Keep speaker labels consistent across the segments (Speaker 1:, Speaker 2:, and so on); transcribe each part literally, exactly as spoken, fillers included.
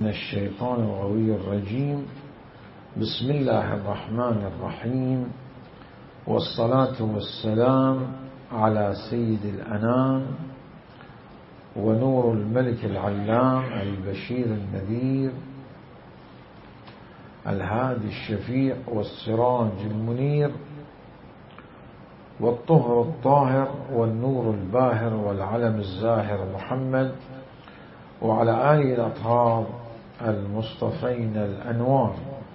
Speaker 1: الشيطان الغوي الرجيم. بسم الله الرحمن الرحيم، والصلاة والسلام على سيد الأنام ونور الملك العلام البشير النذير الهادي الشفيع والسراج المنير والطهر الطاهر والنور الباهر والعلم الزاهر محمد وعلى آله الأطهار المصطفين الأنوار.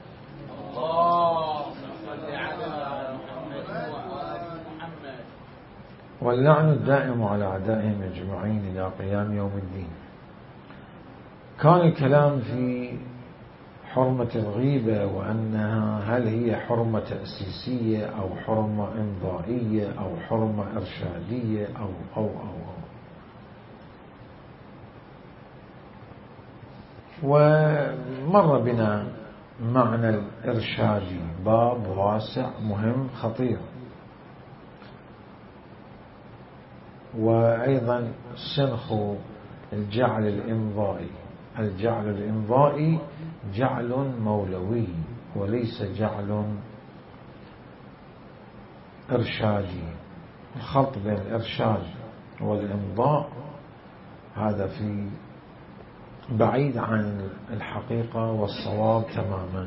Speaker 1: واللعن الدائم على أعدائهم أجمعين إلى قيام يوم الدين. كان الكلام في حرمة الغيبة وأنها هل هي حرمة تأسيسية أو حرمة إمضائية أو حرمة إرشادية أو أو أو, أو. ومر بنا معنى الإرشادي، باب واسع مهم خطير. وأيضا سنخ الجعل الإمضائي. الجعل الإمضائي جعل مولوي وليس جعل إرشادي. الخلط بين الإرشاد والإمضاء هذا في بعيد عن الحقيقة والصواب تماما.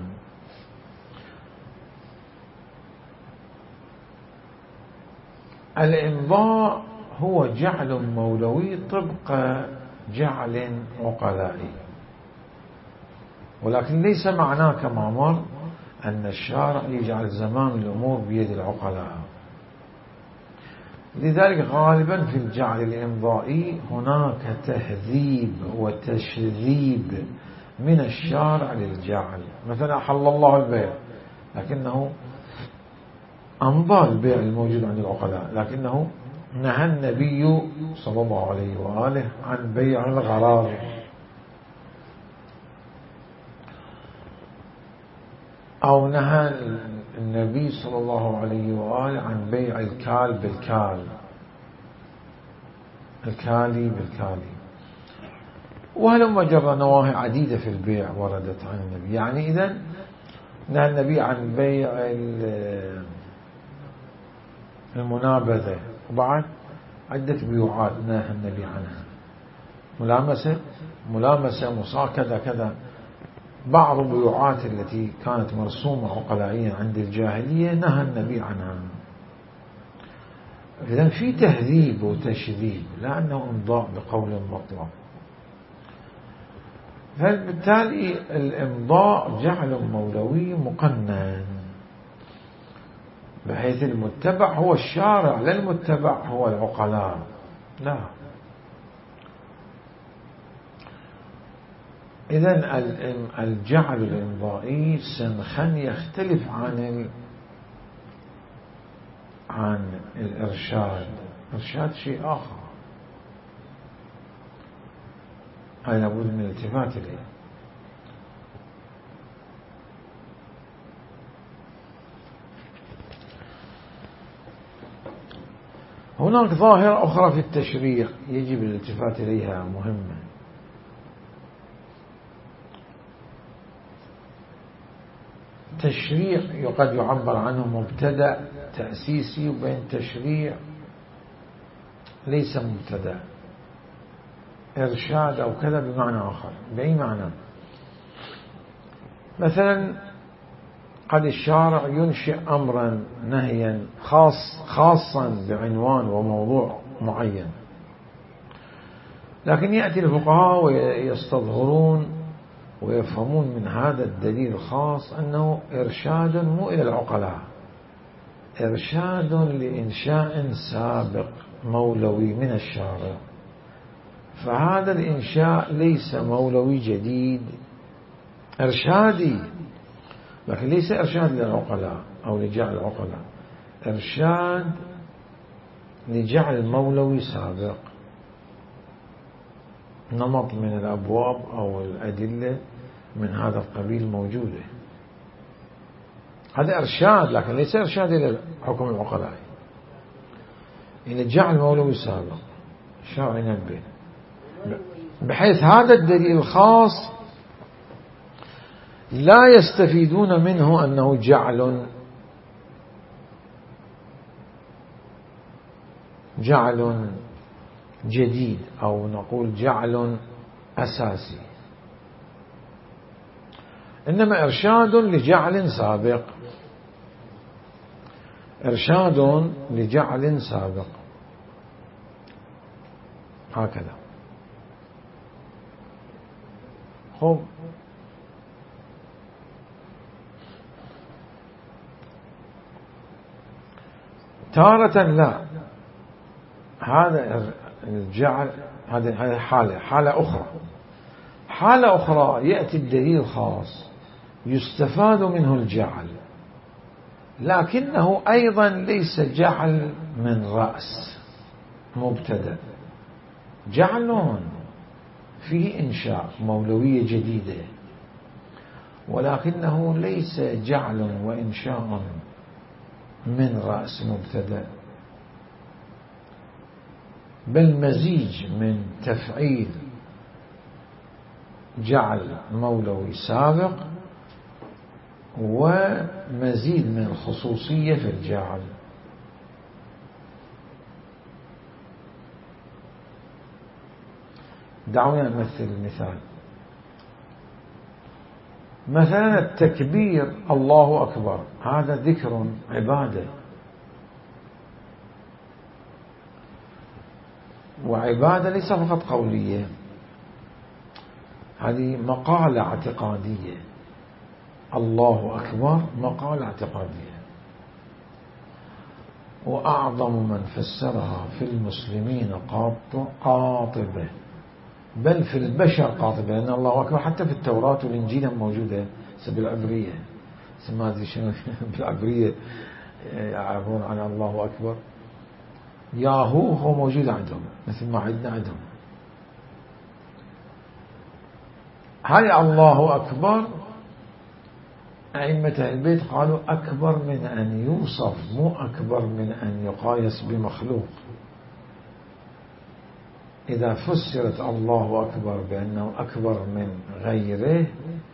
Speaker 1: الإمضاء هو جعل مولوي طبق جعل عقلائي، ولكن ليس معناه كما مر أن الشارع يجعل زمام الأمور بيد العقلاء. لذلك غالبا في الجعل الإمضائي هناك تهذيب وتشذيب من الشارع للجعل. مثلا أحل الله البيع لكنه أمضى البيع الموجود عند العقلاء، لكنه نهى النبي صلى الله عليه وآله عن بيع الغرار. أو نهى النبي صلى الله عليه وآله عن بيع الكال بالكال، الكالي بالكالي. وهلما جرى نواهي عديدة في البيع وردت عن النبي. يعني إذن نهى النبي عن بيع المنابذة، وبعد عدة بيوعات نهى النبي عنها، ملامسة ملامسة مصا كذا كذا. بعض البيوعات التي كانت مرسومة عقلائيا عند الجاهلية نهى النبي عنها. إذن في تهذيب وتشذيب، لا أنه إمضاء بقول مطلق. فبالتالي الإمضاء جعل مولوي مقنن، بحيث المتبع هو الشارع لا المتبع هو العقلاء، لا. إذن الجعل الإمضائي سنخن يختلف عن عن الإرشاد. الإرشاد شيء آخر، هذا لابد من الالتفات إليه. هناك ظاهرة أخرى في التشريع يجب الالتفات إليها، مهمة. تشريع قد يعبر عنه مبتدأ تأسيسي، وبين تشريع ليس مبتدأ، إرشاد أو كذا بمعنى آخر. بأي معنى؟ مثلا قد الشارع ينشئ أمرا نهيا خاص خاصا بعنوان وموضوع معين، لكن يأتي الفقهاء ويستظهرون ويفهمون من هذا الدليل الخاص أنه إرشاد مو إلى العقلاء، إرشاد لإنشاء سابق مولوي من الشارع. فهذا الإنشاء ليس مولوي جديد، إرشادي، لكن ليس إرشاد للعقلاء أو لجعل العقلاء، إرشاد لجعل مولوي سابق. نمط من الأبواب أو الأدلة من هذا القبيل موجودة. هذا إرشاد، لكن ليس إرشاد إلى حكم العقلاء، إلى جعل مولوي سابق شرع ينبه، بحيث هذا الدليل الخاص لا يستفيدون منه أنه جعل جعل جديد أو نقول جعل أساسي، إنما إرشاد لجعل سابق، إرشاد لجعل سابق هكذا. خب تارة لا، هذا الجعل هذه حالة حالة أخرى حالة أخرى يأتي الدليل خاص يستفاد منه الجعل، لكنه أيضا ليس جعل من رأس مبتدأ، جعل فيه إنشاء مولوية جديدة، ولكنه ليس جعل وإنشاء من رأس مبتدأ، بل مزيج من تفعيل جعل مولوي سابق ومزيد من الخصوصية في الجعل. دعونا نمثل المثال. مثلا التكبير الله أكبر، هذا ذكر عبادة، وعبادة ليس فقط قولية، هذه مقالة اعتقادية. الله أكبر مقالة اعتقادية، وأعظم من فسرها في المسلمين قاطبة، بل في البشر قاطبة، لأن الله أكبر حتى في التوراة والإنجيل موجودة بالعبرية، ما أدري شنو بالعبرية يعرفون عن الله أكبر، ياهو هو موجود عندهم مثل ما عندنا عندهم. هاي الله أكبر أئمة البيت قالوا أكبر من أن يوصف، مو أكبر من أن يقايس بمخلوق. إذا فسرت الله أكبر بأنه أكبر من غيره،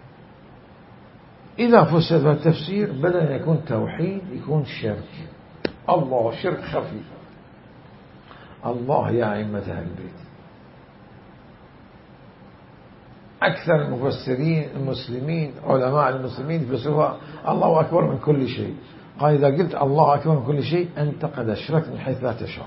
Speaker 1: إذا فسرت بالتفسير بدل أن يكون توحيد يكون شرك. الله شرك خفي. الله يا أئمة البيت أكثر المفسرين المسلمين علماء المسلمين يفسروها الله أكبر من كل شيء. قال إذا قلت الله أكبر من كل شيء أنت قد أشركت من حيث لا تشعر.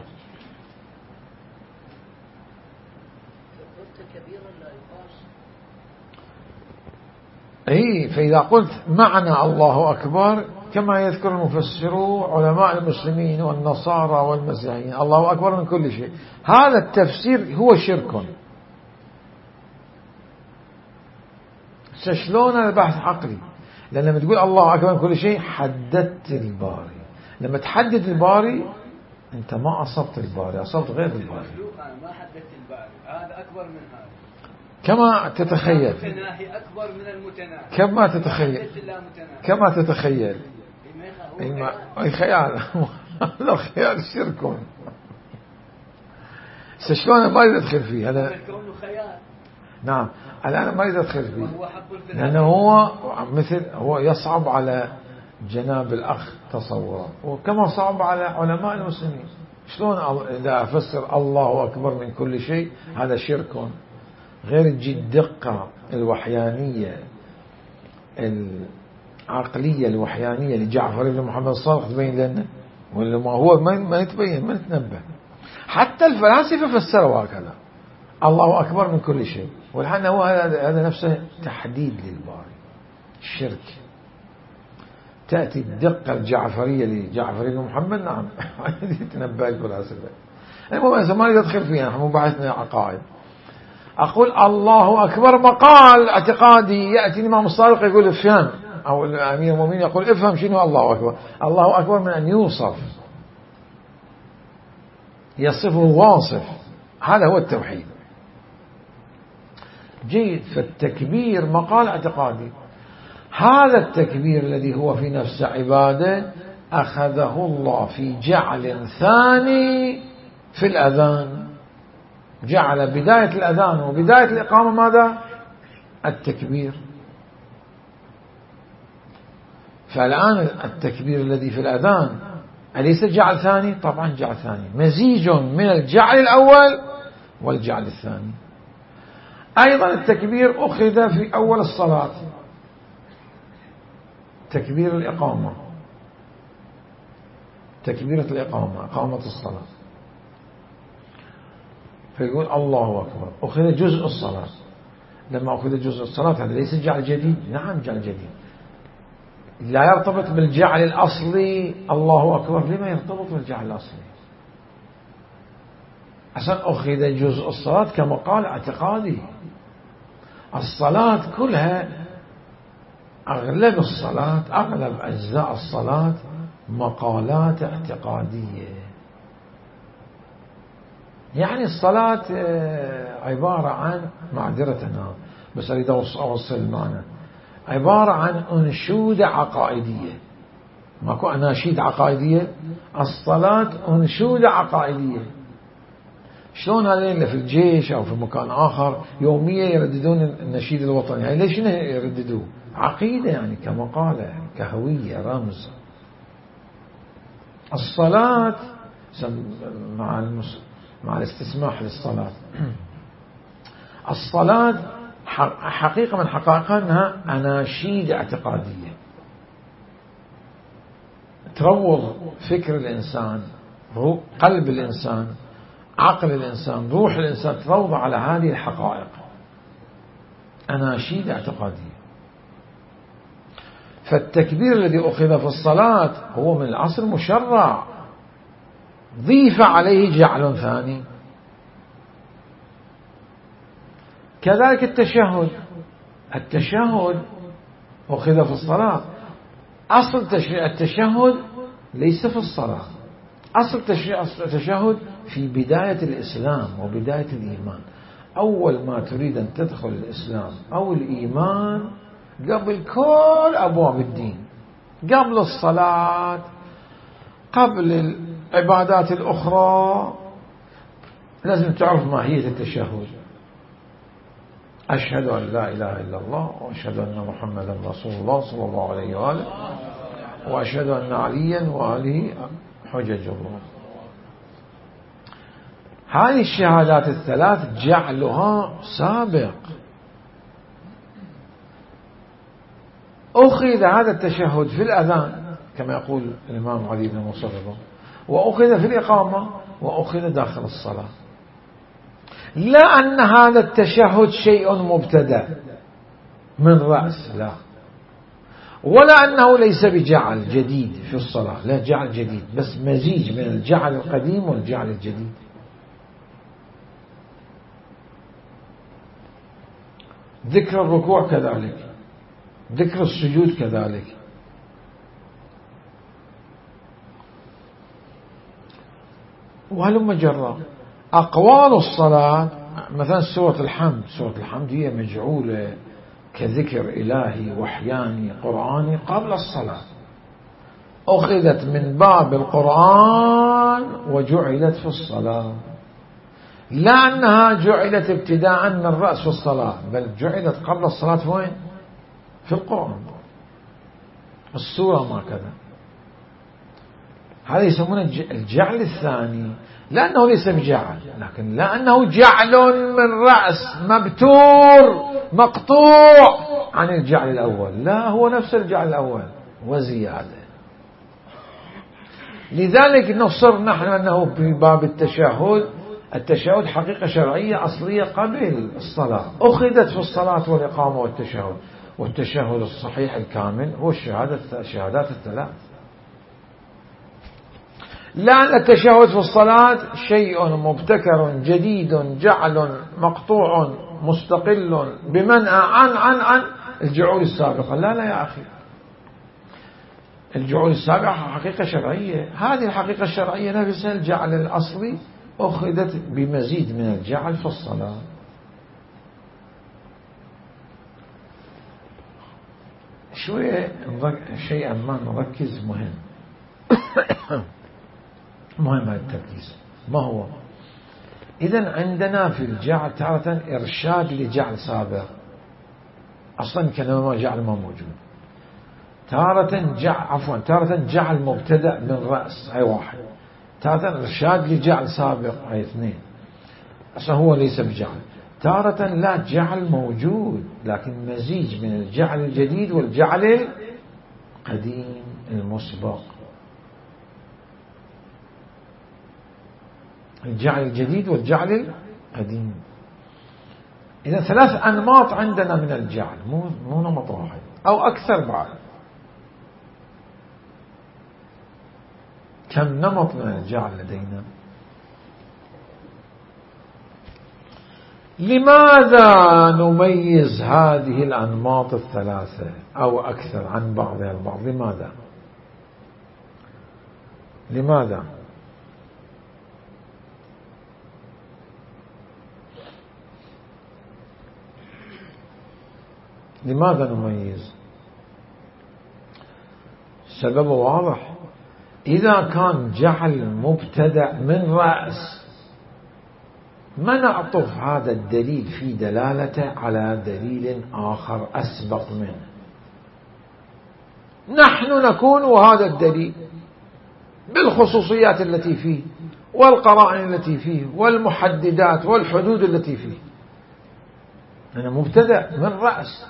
Speaker 1: أي فإذا قلت معنى الله أكبر كما يذكر المفسرون علماء المسلمين والنصارى والمسيحيين الله أكبر من كل شيء، هذا التفسير هو شرك. شلون هذا بحث عقلي؟ لأن لما تقول الله أكبر من كل شيء حددت الباري، لما تحدد الباري أنت ما أصبت الباري، أصبت غير الباري.
Speaker 2: ما حددت الباري، هذا أكبر من هذا
Speaker 1: كما تتخيل،
Speaker 2: المتناهي أكبر من المتناهي،
Speaker 1: كما تتخيل كما تتخيل أي خيال هذا خيال شرك. شلون ما أريد أدخل فيه هذا
Speaker 2: خيال.
Speaker 1: نعم الآن ما أريد أدخل فيه لأنه هو مثل هو يصعب على جناب الأخ تصوره، وكما صعب على علماء المسلمين. شلون إذا أفسر الله أكبر من كل شيء هذا شرك، غير الدقة الوحيانية العقلية الوحيانية لجعفر بن محمد الصادق تبين لنا، ولا ما هو ما يتبين ما نتنبه. حتى الفلاسفة فسروا هكذا الله أكبر من كل شيء، والحين هو هذا نفسه تحديد للباري الشرك. تأتي الدقة الجعفرية لجعفر بن محمد نعم تنبه الفلاسفة. المهم ما يدخل فيها، نحن مباحثنا عقائد. أقول الله أكبر مقال اعتقادي، يأتي الإمام الصادق يقول افهم، أو الأمير المؤمنين يقول افهم شنو الله أكبر. الله أكبر من أن يوصف، يصفه واصف، هذا هو التوحيد. جيد. فالتكبير مقال اعتقادي، هذا التكبير الذي هو في نفسه عبادة أخذه الله في جعل ثاني في الأذان، جعل بداية الأذان وبداية الإقامة ماذا؟ التكبير. فالآن التكبير الذي في الأذان أليس جعل ثاني؟ طبعا جعل ثاني، مزيج من الجعل الأول والجعل الثاني. أيضا التكبير أخذ في أول الصلاة، تكبير الإقامة، تكبيرة الإقامة، إقامة الصلاة، فيقول الله أكبر، أخذ جزء الصلاة. لما أخذ جزء الصلاة هذا ليس جعل جديد؟ نعم جعل جديد، لا يرتبط بالجعل الأصلي. الله أكبر لما يرتبط بالجعل الأصلي؟ عشان أخذ جزء الصلاة كما قال اعتقادي. الصلاة كلها، أغلب الصلاة، أغلب أجزاء الصلاة مقالات اعتقادية. يعني الصلاة عبارة عن، معذرتنا بس أريد أوصل المعنى، عبارة عن أنشودة عقائدية. ماكو أناشيد عقائدية؟ الصلاة أنشودة عقائدية. شلون هذين اللي في الجيش أو في مكان آخر يوميا يرددون النشيد الوطني، يعني ليش يرددوه؟ عقيدة يعني، كمقالة يعني، كهوية، رمز. الصلاة مع المس... مع الاستسماح للصلاة، الصلاة حقيقة من حقائقها أنها أناشيد اعتقادية تروض فكر الإنسان، قلب الإنسان، عقل الإنسان، روح الإنسان، تروض على هذه الحقائق، أناشيد اعتقادية. فالتكبير الذي أخذ في الصلاة هو من الأصل مشرع، ضيف عليه جعل ثاني. كذلك التشهد، التشهد أخذ في الصلاة، أصل التشهد ليس في الصلاة، أصل التشهد في بداية الإسلام وبداية الإيمان. أول ما تريد أن تدخل الإسلام أو الإيمان، قبل كل أبواب الدين، قبل الصلاة، قبل العبادات الأخرى، لازم تعرف ماهية التشهد. أشهد أن لا إله إلا الله، وأشهد أن محمدا رسول الله صلى الله عليه وآله، وأشهد أن عليا وآله حجج الله. هذه الشهادات الثلاث جعلها سابق. أخذ هذا التشهد في الأذان كما يقول الإمام علي بن مصرف، وأخذ في الإقامة، وأخذ داخل الصلاة. لا أن هذا التشهد شيء مبتدأ من رأس، لا، ولا أنه ليس بجعل جديد في الصلاة، لا، جعل جديد، بس مزيج من الجعل القديم والجعل الجديد. ذكر الركوع كذلك، ذكر السجود كذلك. وهلم جرى أقوال الصلاة، مثلا سورة الحمد، سورة الحمد هي مجعولة كذكر إلهي وحياني قرآني قبل الصلاة، أخذت من باب القرآن وجعلت في الصلاة، لا أنها جعلت ابتداء من الرأس في الصلاة، بل جعلت قبل الصلاة وين؟ في القرآن، السورة ما كذا. هذا يسمونه الجعل الثاني، لأنه ليس بجعل، لكن لأنه جعل من رأس مبتور مقطوع عن الجعل الأول، لا، هو نفس الجعل الأول وزيادة. لذلك نصر نحن أنه في باب التشهد، التشهد حقيقة شرعية أصلية قبل الصلاة، أخذت في الصلاة والإقامة والتشهد. والتشهد الصحيح الكامل هو الشهادة، الشهادات الثلاث. لأن التشهد في الصلاة شيء مبتكر جديد، جعل مقطوع مستقل بمنع عن عن عن الجعول السابقة. لا لا يا أخي، الجعول السابقة حقيقة شرعية، هذه الحقيقة الشرعية نفسها الجعل الأصلي أخذت بمزيد من الجعل في الصلاة. شوية شيئا ما نركز، مهم مهم هذا التركيز. ما هو؟ إذن عندنا في الجعل تارة إرشاد لجعل سابق، أصلا كلمة جعل ما موجود. تارة جعل عفوا تارة جعل مبتدأ من رأس أي واحد، تارة إرشاد لجعل سابق أي اثنين، أصلا هو ليس بجعل. تارة لا جعل موجود لكن مزيج من الجعل الجديد والجعل القديم المسبق. الجعل الجديد والجعل القديم. إذا ثلاث أنماط عندنا من الجعل، مو مو نمط واحد أو أكثر بعد. كم نمط من الجعل لدينا؟ لماذا نميز هذه الأنماط الثلاثة أو أكثر عن بعضها البعض؟ لماذا؟ لماذا؟ لماذا نميز؟ السبب واضح. إذا كان جعل مبتدأ من رأس ما نعطف هذا الدليل في دلالته على دليل آخر أسبق منه، نحن نكون وهذا الدليل بالخصوصيات التي فيه والقرائن التي فيه والمحددات والحدود التي فيه. أنا مبتدأ من رأس.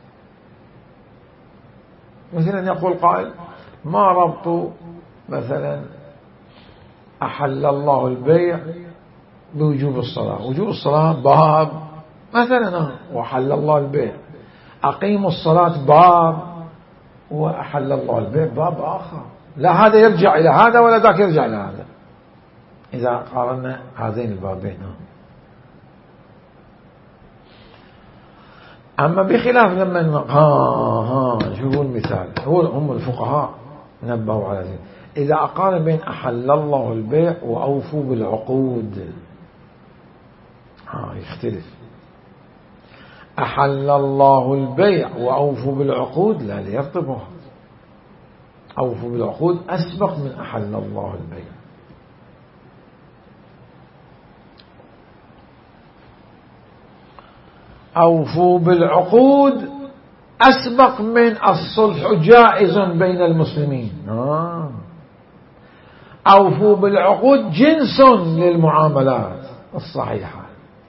Speaker 1: مثلا يقول قائل ما ربط مثلا أحل الله البيع بوجوب الصلاة؟ وجوب الصلاة باب مثلا، وحل الله البيع. أقيموا الصلاة باب، وأحل الله البيع باب آخر. لا هذا يرجع إلى هذا ولا ذاك يرجع إلى هذا إذا قارنا هذين البابين. أما بخلاف لما ها ها شوفوا المثال، هو هم الفقهاء نبهوا على ذلك. إذا أقارن بين أحل الله البيع وأوفوا بالعقود، ها يختلف. أحل الله البيع وأوفوا بالعقود لا ليرتبط. أوفوا بالعقود أسبق من أحل الله البيع. أوفوا بالعقود أسبق من الصلح جائز بين المسلمين. آه. أوفوا بالعقود جنس للمعاملات الصحيحة.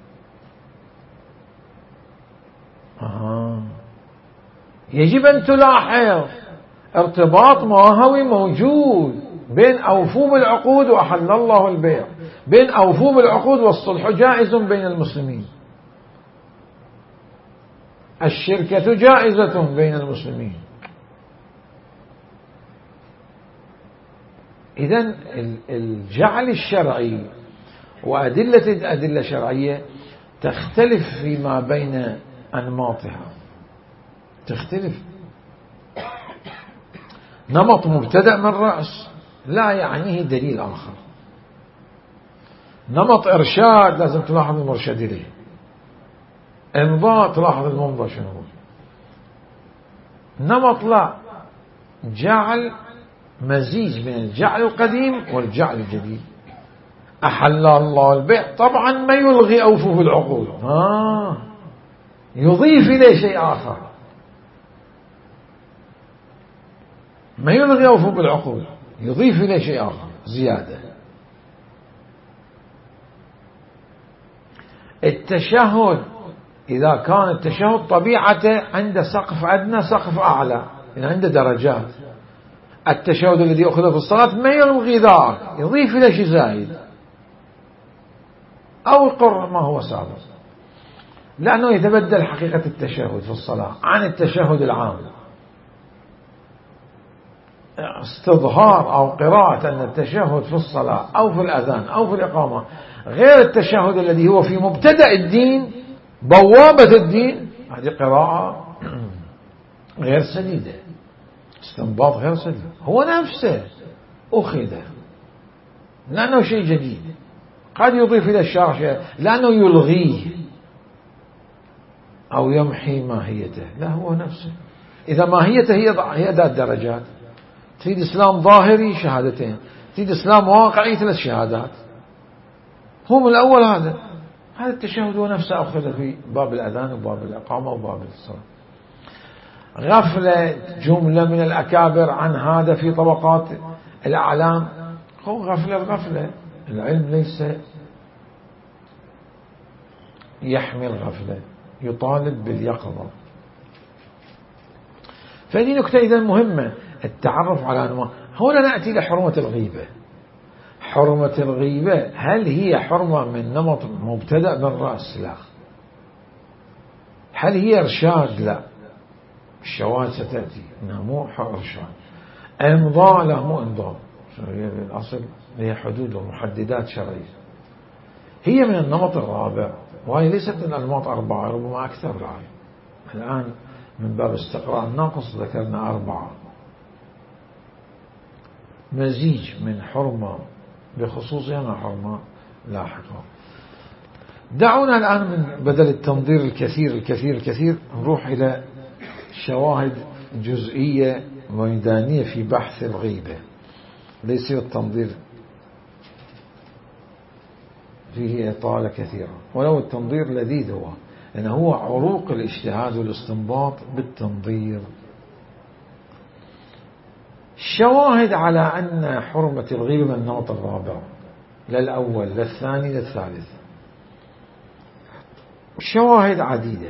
Speaker 1: آه. يجب أن تلاحظ ارتباط ماهوي موجود بين أوفوا بالعقود وأحل الله البيع، بين أوفوا بالعقود والصلح جائز بين المسلمين. الشركة جائزة بين المسلمين. إذن الجعل الشرعي وأدلة الأدلة الشرعية تختلف فيما بين أنماطها، تختلف. نمط مبتدأ من رأس لا يعنيه دليل آخر. نمط إرشاد لازم تلاحظ المرشد إليه. إمضاء تلاحظ الممضى شنو. نمط لا، جعل مزيج من الجعل القديم والجعل الجديد. أحل الله البيع طبعا ما يلغي أوفوا بالعقود، آه يضيف إليه شيء آخر. ما يلغي أوفوا بالعقود، يضيف إليه شيء آخر زيادة. التشهد إذا كان التشهد طبيعته عنده سقف أدنى سقف أعلى، يعني عنده درجات. التشهد الذي يأخذه في الصلاة ما يلغي ذاك، يضيف إليه شيء زايد أو يقر ما هو سابق، لأنه يتبدل حقيقة التشهد في الصلاة عن التشهد العام. استظهار أو قراءة أن التشهد في الصلاة أو في الأذان أو في الإقامة غير التشهد الذي هو في مبتدأ الدين بوابة الدين، هذه قراءة غير سديدة، استنباط غير سديد. هو نفسه أخذ لأنه شيء جديد، قد يضيف إلى الشرع شيء لأنه يلغيه أو يمحي ماهيته، لا هو نفسه. إذا ماهيته هي هي ذات درجات، تريد إسلام ظاهري شهادتين، تريد إسلام واقعي ثلاث شهادات. هو من الأول هذا هذا التشهد هو نفسه أخذ في باب الأذان وباب الإقامة وباب الصلاة. غفلة جملة من الأكابر عن هذا في طبقات الأعلام، هو غفلة الغفلة. العلم ليس يحمل غفلة، يطالب باليقظة. فهذه نكتة إذا مهمة، التعرف على أنواع. هنا نأتي لحرمة الغيبة. حرمة الغيبة هل هي حرمة من نمط مبتدأ بالرأس؟ لا. هل هي إرشاد؟ لا. الشواذ ستأتي، إنها مو إرشاد. إمضاء؟ لا، مو إمضاء. الأصل هي حدود ومحددات شرعية. هي من النمط الرابع، وهي ليست من الأنماط أربعة، ربما أكثر الآن. الآن من باب استقراء الناقص ذكرنا أربعة، مزيج من حرمة بخصوصها مع حرمة لاحقة. دعونا الآن من بدل التنظير الكثير الكثير الكثير نروح إلى شواهد جزئية ميدانية في بحث الغيبة، ليس التنظير فيه إطالة كثيرة، ولو التنظير لذيذ هو، لأنه هو عروق الاجتهاد والاستنباط بالتنظير. الشواهد على أن حرمة الغيبة من النمط الرابع، لا الأول لا الثاني لا الثالث. شواهد عديدة.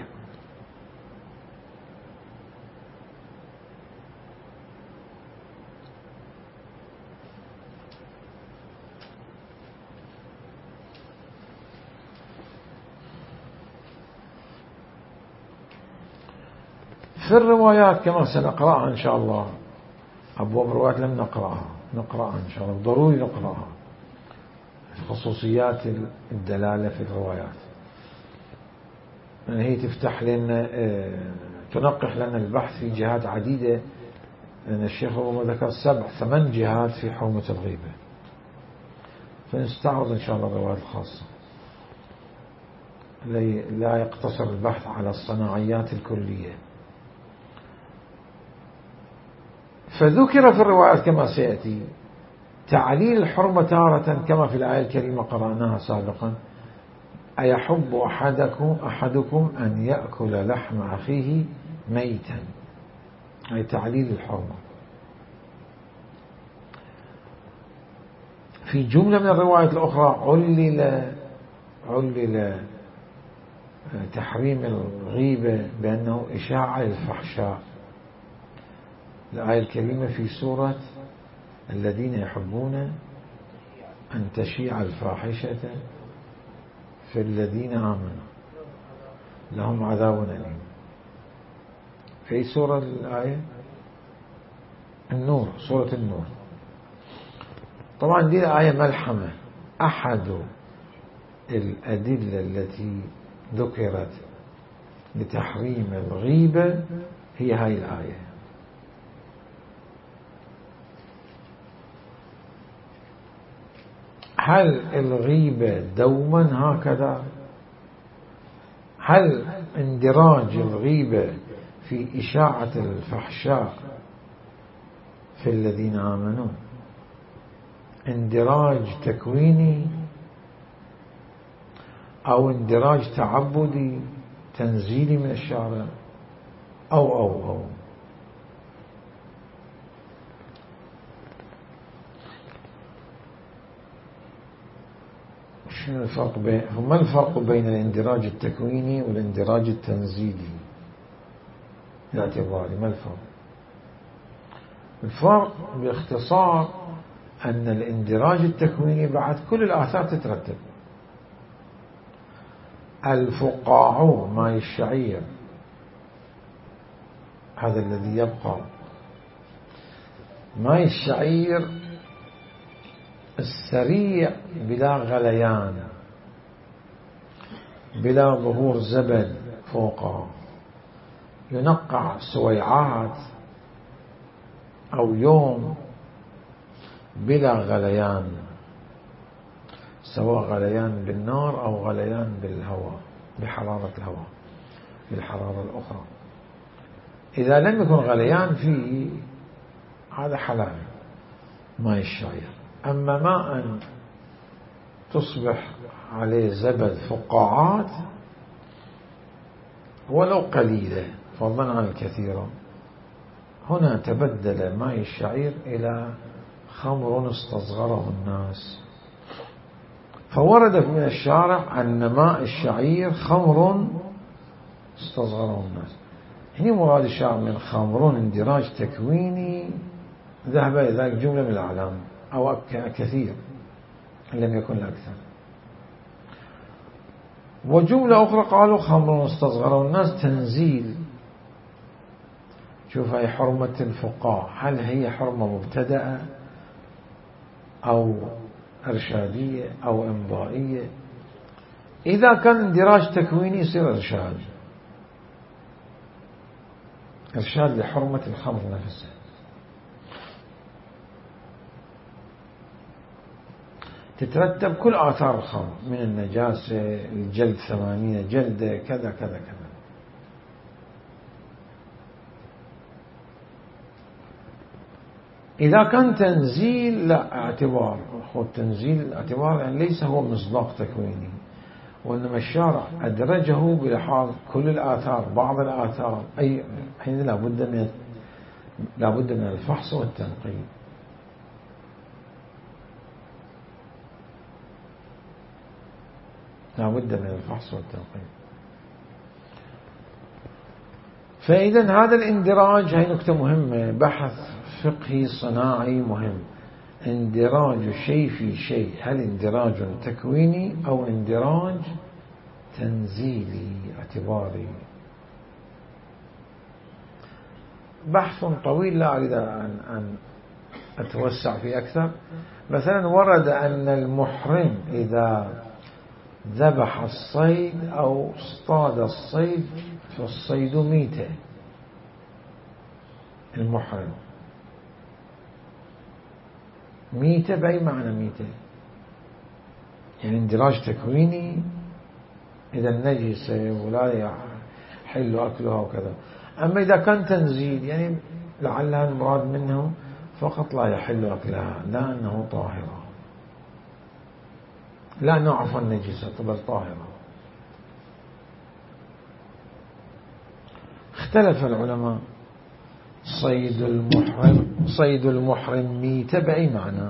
Speaker 1: في الروايات كما سنقرأها إن شاء الله، أبواب الروايات لم نقرأها، نقرأها إن شاء الله، ضروري نقرأها، خصوصيات الدلالة في الروايات، يعني هي تفتح لنا، تنقح لنا البحث في جهات عديدة، لأن الشيخ ربما ذكر سبع ثمان جهات في حرمة الغيبة، فنستعرض إن شاء الله الروايات الخاصة، لا يقتصر البحث على الصناعيات الكلية. فذكر في الروايات كما سيأتي تعليل الحرمة تارة كما في الآية الكريمة قرأناها سابقا: أيحب أحدكم أحدكم أن يأكل لحم أخيه ميتا، أي تعليل الحرمة. في جملة من الروايات الأخرى علل علل تحريم الغيبة بأنه إشاعة للفحشاء. الآية الكريمة في سورة الذين يحبون أن تشيع الفاحشة في الذين آمنوا لهم عذاب أليم. في سورة الآية النور، سورة النور. طبعا دي الآية ملحمة، أحد الأدلة التي ذكرت لتحريم الغيبة هي هاي الآية. هل الغيبة دوما هكذا؟ هل اندراج الغيبة في إشاعة الفحشاء في الذين آمنوا اندراج تكويني أو اندراج تعبدي تنزيلي من الشارع أو أو أو شنو الفرق بين ما الفرق بين الاندراج التكويني والاندراج التنزيلي؟ باعتباري ما الفرق؟ الفرق باختصار أن الاندراج التكويني بعد كل الآثار تترتب. الفقاع ماء الشعير هذا الذي يبقى، ماء الشعير السريع بلا غليان، بلا ظهور زبد فوقه، ينقع سويعات أو يوم بلا غليان، سواء غليان بالنار أو غليان بالهواء بحرارة الهواء بالحرارة الأخرى. إذا لم يكن غليان فيه هذا حلال ماء الشعير. أما ماء تصبح عليه زبد فقاعات ولو قليلة فضلا عن الكثيرة هنا تبدل ماء الشعير إلى خمر استصغره الناس، فورد من الشارع أن ماء الشعير خمر استصغره الناس. هنا مراد الشارع من خمر اندراج تكويني ذهب إلى ذلك جملة من الأعلام أو كثير إن لم يكن أكثر. وجملة أخرى قالوا خمر استصغره الناس تنزيل. شوف هي حرمة الفقهاء، هل هي حرمة مبتدأة أو إرشادية أو إمضائية؟ إذا كان اندراج تكويني يصير إرشاد، إرشاد لحرمة الخمر نفسها. تترتب كل آثار الخمر من النجاسة، الجلد ثمانين جلدة، كذا كذا كذا. إذا كان تنزيل لا اعتبار، هو التنزيل اعتبار يعني ليس هو مصداق تكويني، وإنما الشارع أدرجه بلحاظ كل الآثار بعض الآثار، أي حين لابد من لابد من الفحص والتنقيب. لابد من الفحص والتنقيب. فإذا هذا الاندراج هي نكتة مهمة، بحث فقهي صناعي مهم. اندراج شيء في شيء، هل اندراج تكويني أو اندراج تنزيلي اعتباري؟ بحث طويل لا أريد أن, أن أتوسع فيه أكثر. مثلا ورد أن المحرم إذا ذبح الصيد أو اصطاد الصيد فالصيد ميتة. المحرم ميتة بأي معنى ميتة؟ يعني اندراج تكويني إذا النجسة ولا يحل أكلها وكذا. أما إذا كان تنزيل يعني لعلها المراد منه فقط لا يحل أكلها، لا أنه طاهرة، لا أنه عفوا النجسة بل طاهرة. اختلف العلماء صيد المحرم صيد المحرم ميتة بأي معنى؟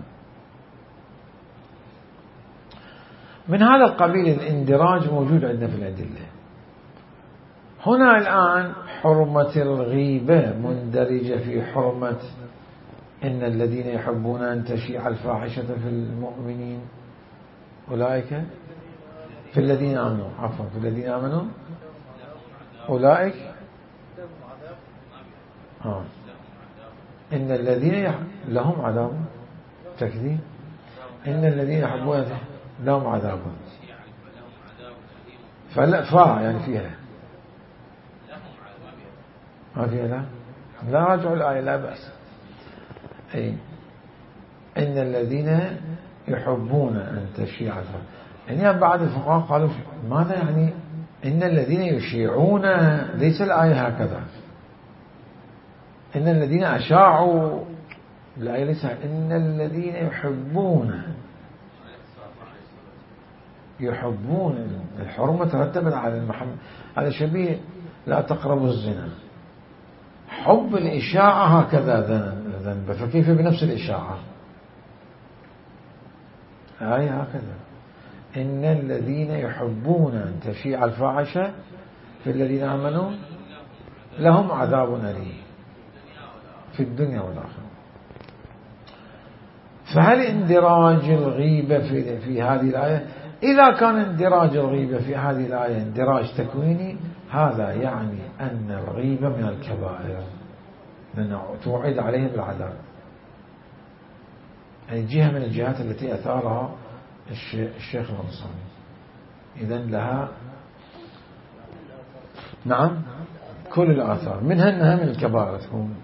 Speaker 1: من هذا القبيل الاندراج موجود عندنا في الأدلة. هنا الآن حرمة الغيبة مندرجة في حرمة إن الذين يحبون أن تشيع الفاحشة في المؤمنين أولئك في الذين آمنوا عفوا في الذين آمنوا أولئك آه. إن الذين يح... لهم عذاب تكذيب. إن الذين يحبون لهم عذاب فلا فا يعني فيها ما فيها لا لا رجع الآية لا بأس. أي إن الذين يحبون أن تشيع الفاحشة. يعني بعض الفقهاء قالوا ماذا يعني إن الذين يشيعون؟ ليس الآية هكذا، إن الذين أشاعوا، الآية ليس إن الذين يحبون يحبون. الحرمة ترتبت على المحبة، هذا شبيه لا تقربوا الزنا. حب الإشاعة هكذا ذنب، فكيف بنفس الإشاعة؟ آية هكذا إن الذين يحبون أن تشيع الفاحشة في الذين آمنوا لهم عذاب أليم في الدنيا والآخرة. فهل اندراج الغيبة في, في هذه الآية؟ إذا كان اندراج الغيبة في هذه الآية اندراج تكويني، هذا يعني أن الغيبة من الكبائر لأنه توعد عليهم بالعذاب. يعني جهة من الجهات التي أثارها الشيخ الأنصاري. إذن لها نعم كل الآثار، منها أنها من الكبائر تكون.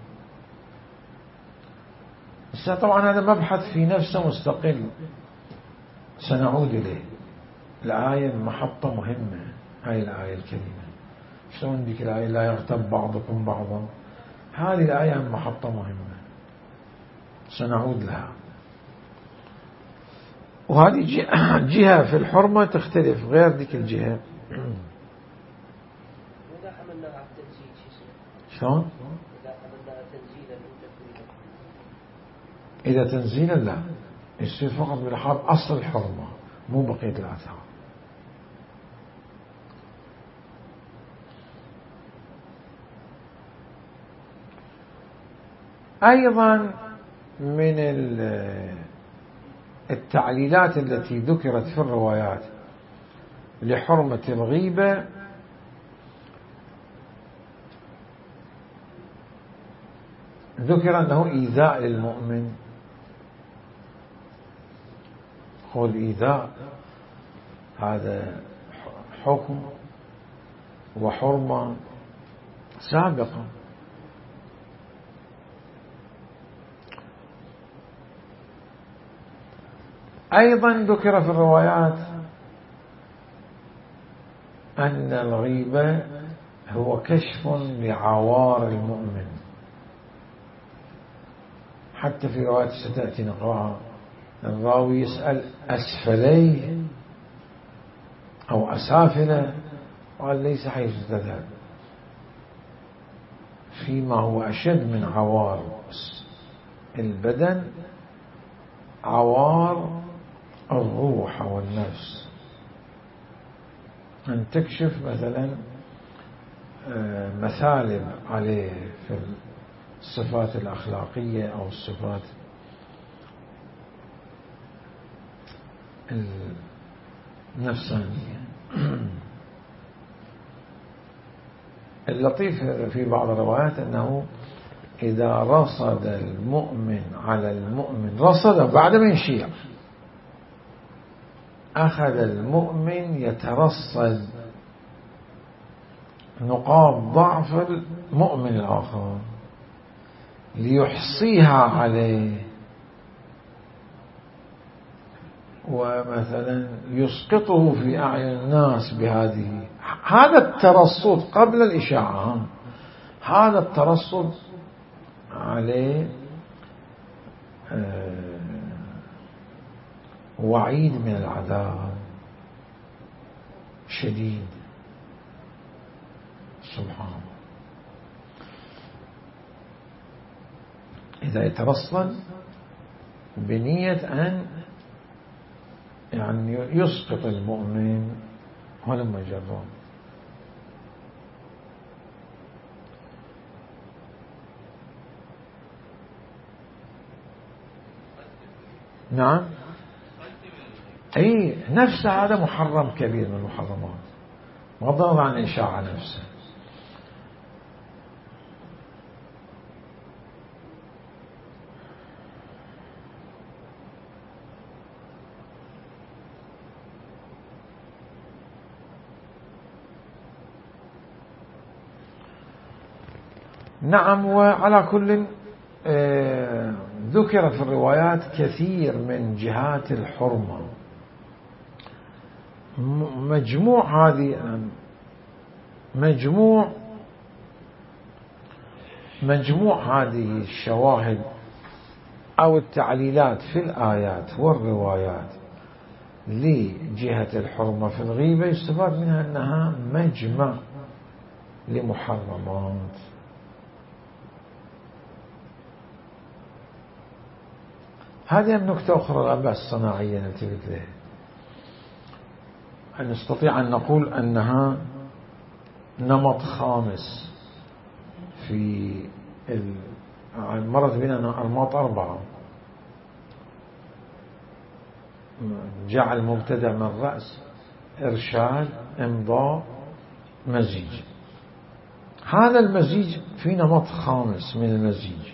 Speaker 1: طبعا هذا مبحث في نفسه مستقل سنعود إليه. الآية محطة مهمة، هاي الآية الكريمة. شلون ديك الآية لا يغتب بعضكم بعضا؟ هذه الآية محطة مهمة سنعود لها. وهذه جهة في الحرمة تختلف غير ذيك الجهة.
Speaker 3: إذا حملناها على التنزيل شلون؟
Speaker 2: إذا حملناها تنزيلا
Speaker 1: إذا تنزيلا لا، يصير فقط بلحاظ أصل الحرمة مو بقية الآثار. أيضا من التعليلات التي ذكرت في الروايات لحرمة الغيبة ذكر أنه إيذاء للمؤمن. هو الإيذاء هذا حكم وحرمة سابقة. أيضا ذكر في الروايات أن الغيبة هو كشف لعوار المؤمن، حتى في رواية ستأتي نقرأها الراوي يسأل أسفليه أو أسافله، قال ليس حيث تذهب، فيما هو أشد من عوار البدن، عوار الروح والنفس، أن تكشف مثلا مثالب عليه في الصفات الأخلاقية أو الصفات النفسانية. اللطيف في بعض الروايات أنه إذا رصد المؤمن على المؤمن، رصد بعد ما يشيع، أخذ المؤمن يترصد نقاط ضعف المؤمن الآخر ليحصيها عليه، ومثلا يسقطه في أعين الناس بهذه. هذا الترصد قبل الإشاعة، هذا الترصد عليه وعيد من العذاب شديد. سبحان الله. إذا يترصد بنية أن يعني يسقط المؤمن ولم يجرون. نعم، أي نفس هذا محرم كبير من المحرمات، بغض عن إشاعة نفسه. نعم. وعلى كل آه ذكر في الروايات كثير من جهات الحرمة. مجموع هذه مجموع مجموع هذه الشواهد أو التعليلات في الآيات والروايات لجهة الحرمة في الغيبة يستفاد منها أنها مجمع لمحرمات. هذه النكتة أخرى الأباء الصناعية نلتفت لها، أن نستطيع أن نقول أنها نمط خامس في مرت بنا أنماط أربعة: جعل مبتدأ من الرأس، إرشاد، إمضاء، مزيج. هذا المزيج في نمط خامس من المزيج.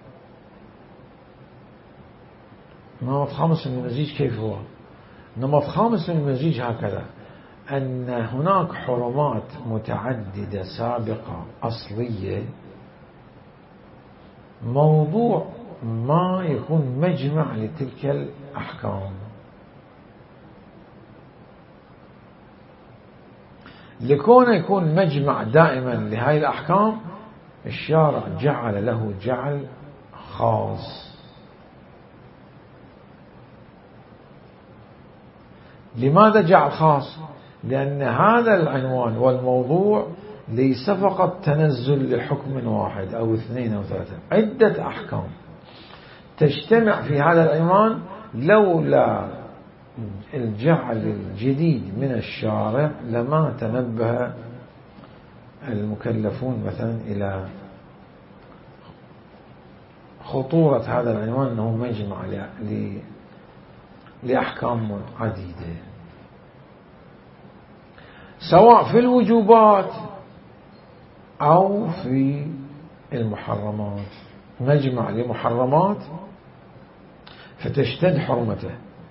Speaker 1: نمط خامس من المزيج كيف هو؟ نمط خامس من المزيج هكذا: أن هناك حرمات متعددة سابقة أصلية، موضوع ما يكون مجمع لتلك الأحكام. لكون يكون مجمع دائما لهذه الأحكام، الشارع جعل له جعل خاص. لماذا جعل خاص؟ لأن هذا العنوان والموضوع ليس فقط تنزل لحكم واحد أو اثنين أو ثلاثة، عدة أحكام تجتمع في هذا العنوان لولا الجعل الجديد من الشارع لما تنبه المكلفون مثلا إلى خطورة هذا العنوان أنه مجمع لأحكام عديدة، سواء في الوجوبات أو في المحرمات. مجمع لمحرمات فتشتد حرمته،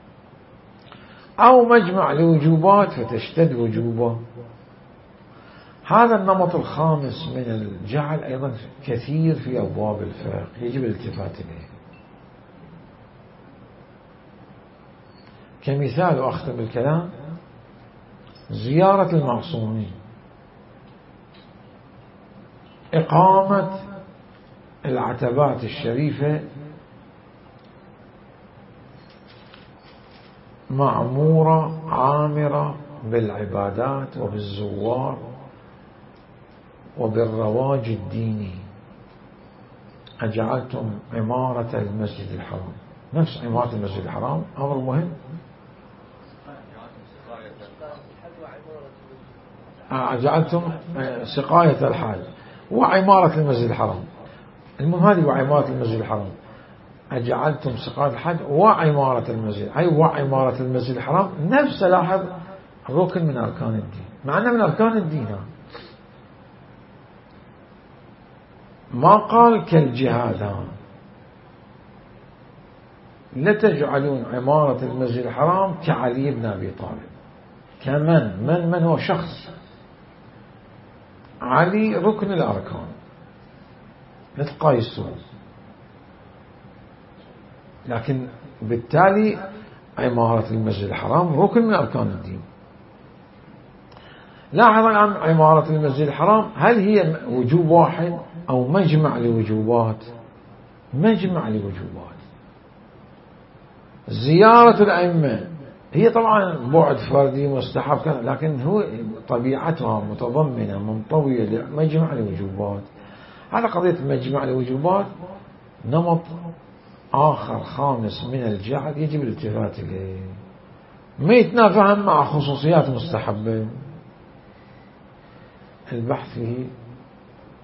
Speaker 1: أو مجمع لوجوبات فتشتد وجوبه. هذا النمط الخامس من الجعل أيضا كثير في أبواب الفقه يجب الالتفات إليه. كمثال وأختم الكلام: زيارة المعصومين، إقامة العتبات الشريفة معمورة عامرة بالعبادات وبالزوار وبالرواج الديني. أجعلتم عمارة المسجد الحرام، نفس عمارة المسجد الحرام أمر مهم. أجعلتم سقاية الحاج وعمارة المسجد الحرام. المهم هذه وعمارة المسجد الحرام. أجعلتم سقاية الحاج وعمارة المسجد، أي وعمارة المسجد الحرام نفس لاحظ ركن من أركان الدين، مع أنه من أركان الدين. ما قال كالجهاد، لا تجعلون عمارة المسجد الحرام كعلي بن أبي طالب. كمن من من هو شخص، علي ركن الأركان مثل قيسون، لكن بالتالي عمارة المسجد الحرام ركن من أركان الدين. لاحظ عن عمارة المسجد الحرام، هل هي وجوب واحد أو مجمع لوجوبات؟ مجمع لوجوبات. زيارة الأئمة هي طبعا بعد فردي مستحب، لكن هو طبيعتها متضمنة منطوية لمجمع لوجوبات. هذا قضية مجمع لوجوبات نمط آخر خامس من الجعل يجب الالتفات إليه، ما يتنافى مع خصوصيات مستحبة. البحث فيه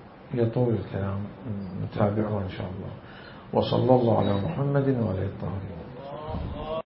Speaker 1: يطول الكلام، نتابعه إن شاء الله. وصلى الله على محمد وعلى آله الطاهرين.